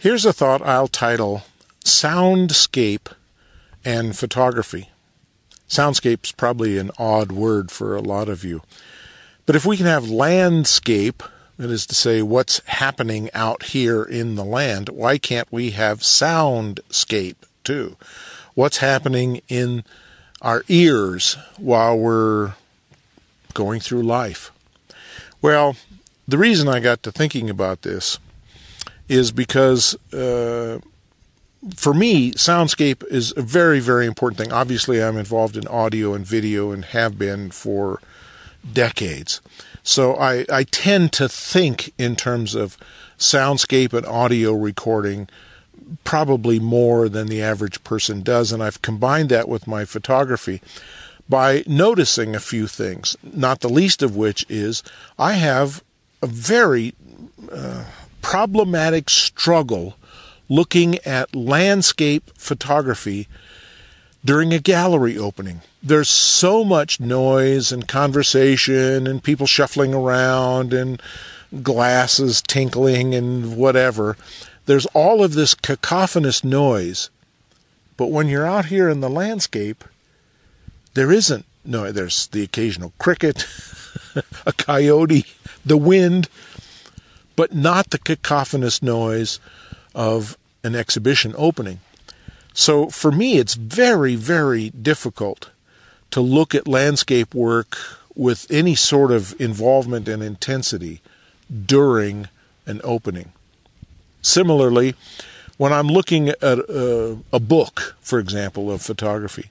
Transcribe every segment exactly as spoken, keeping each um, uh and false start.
Here's a thought I'll title Soundscape and Photography. Soundscape's probably an odd word for a lot of you. But if we can have landscape, that is to say what's happening out here in the land, why can't we have soundscape too? What's happening in our ears while we're going through life? Well, the reason I got to thinking about this is because uh, for me, soundscape is a very, very important thing. Obviously, I'm involved in audio and video and have been for decades. So I, I tend to think in terms of soundscape and audio recording probably more than the average person does, and I've combined that with my photography by noticing a few things, not the least of which is I have a very uh, problematic struggle looking at landscape photography during a gallery opening. There's so much noise and conversation and people shuffling around and glasses tinkling and whatever. There's all of this cacophonous noise. But when you're out here in the landscape, there isn't no. There's the occasional cricket, a coyote, the wind, but not the cacophonous noise of an exhibition opening. So for me, it's very, very difficult to look at landscape work with any sort of involvement and intensity during an opening. Similarly, when I'm looking at a, a book, for example, of photography,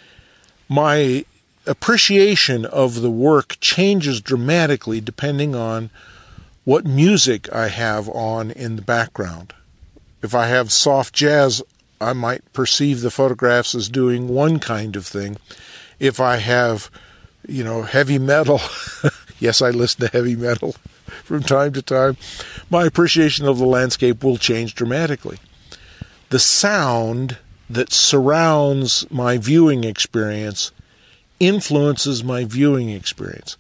my appreciation of the work changes dramatically depending on what music I have on in the background. If I have soft jazz, I might perceive the photographs as doing one kind of thing. If I have, you know, heavy metal, yes, I listen to heavy metal from time to time, my appreciation of the landscape will change dramatically. The sound that surrounds my viewing experience influences my viewing experience.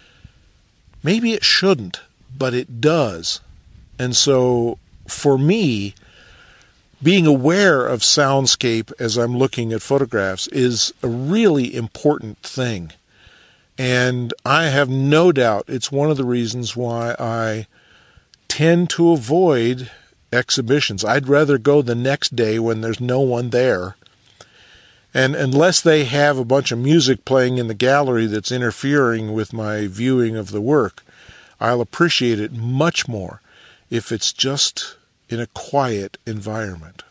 Maybe it shouldn't, but it does. And so, for me, being aware of soundscape as I'm looking at photographs is a really important thing. And I have no doubt it's one of the reasons why I tend to avoid exhibitions. I'd rather go the next day when there's no one there. And unless they have a bunch of music playing in the gallery that's interfering with my viewing of the work, I'll appreciate it much more if it's just in a quiet environment.